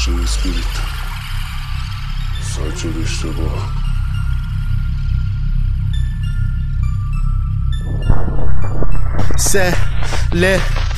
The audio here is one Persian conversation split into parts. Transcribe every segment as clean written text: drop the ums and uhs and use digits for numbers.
Ocean Spirit. ساجد اشتباه. سهله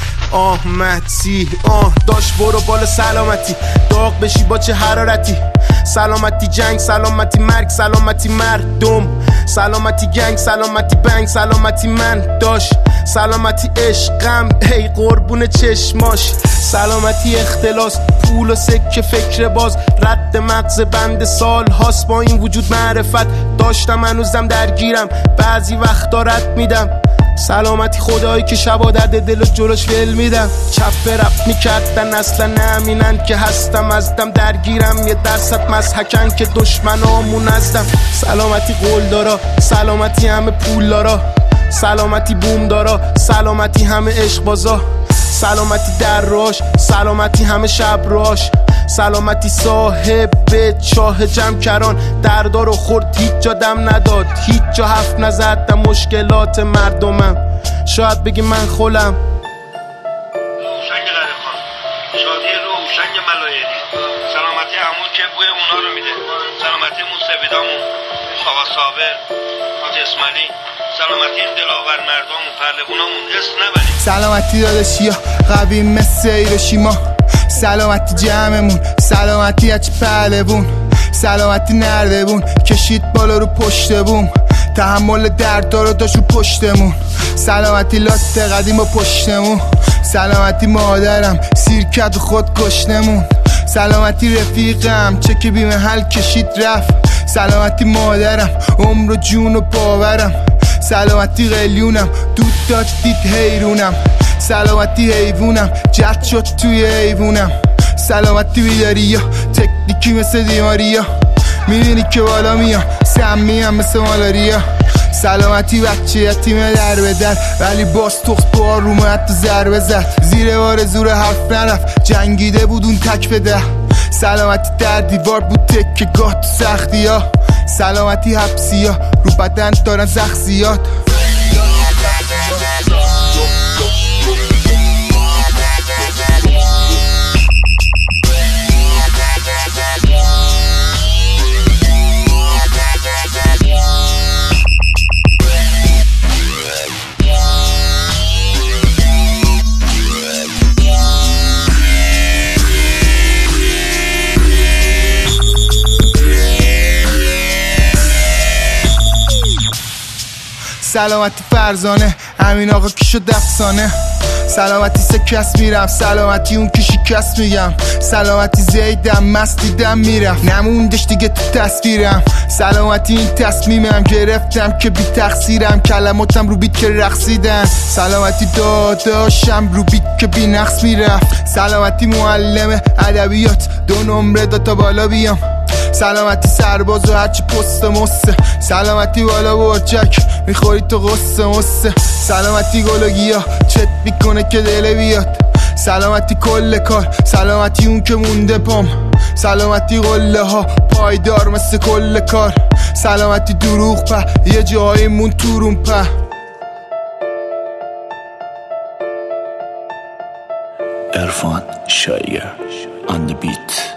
آمدی داشت برو بالا سلامتی داغ بشی با چه حرارتی سلامتی جنگ سلامتی مرگ سلامتی مردم سلامتی گنگ سلامتی بنگ سلامتی من داشت سلامتی عشقم ای قربون چشماش سلامتی اختلاس پول و سکه فکر باز رد مغز بند سال هاست با این وجود معرفت داشتم هنوزم درگیرم بعضی وقتا رد میدم سلامتی خدایی که شبا درد دل و جلوش ول میدم چپ رپ میکردن اصلا نمینن که هستم ازدم درگیرم 1% مضحکن که دشمنامون ازدم سلامتی قول دارا سلامتی همه پول دارا سلامتی بوم دارا سلامتی همه عشق بازا سلامتی در راش سلامتی همه شب راش سلامتی صاحب چاه جمع کران دردارو خورد هیچ جا دم نداد هیچ جا حرف نزد در مشکلات مردمم شاید بگی من خولم روشنگ غریبان شادی روشنگ ملایری سلامتی همون که بوی اونا رو میده سلامتی مون سویدامون آقا صابر حاج اسماعیلی سلامتی این دلاور مردمون پهلوونامون اسم نبریم سلامتی داداشیا قوی مثل هیروشیما سلامتی جمعمون سلامتی هچ پهلوون سلامتی نردبون کشید بالا رو پشت بوم تحمل درد رو داشت رو پشتمون سلامتی لاست قدیم و پشتمون سلامتی مادرم سیر کرد و خود کشتمون سلامتی رفیقم چه که بیم حل کشید رفت سلامتی مادرم عمر و جون و باورم سلامتی قلیونم دود داد دید حیرونم سلامتی حیوونم جد شد توی حیوونم سلامتی بیداریا تکنیکی مثل دیماریا میبینی که بالا میام سمیم مثل مالاریا سلامتی بچه یتیمه در به در ولی باز تخت تو آرومه حتی ضربه زد زیر بار زور حرف نرفت جنگیده بود اون تک به ده سلامتی در دیوار بود تکه گاه تو سختی ها سلامتی حبسی ها رو بدن دارن زخزیات سلامتی فرزانه همین آقا کی شد افسانه سلامتی سکست میرم سلامتی اون که شکست میگم سلامتی زیدم مستیدم میرم نموندش دیگه تو تصویرم سلامتی این تصمیمم گرفتم که بی تقصیرم کلماتم رو بیت که رقصیدن سلامتی داداشم رو بیت که بی نقص میرفت سلامتی معلم ادبیات 2 نمره داد تا بالا بیام سلامتی سرباز و هرچی پست مسته سلامتی بالا برچک میخوری تو غصه مسته سلامتی گلوگیا چت میکنه که دل بیاد سلامتی کل کار سلامتی اون که مونده پام سلامتی قله ها پایدار مثل کل کار سلامتی دروغ په یه جایی مون تورون په عرفان شایگر on the beat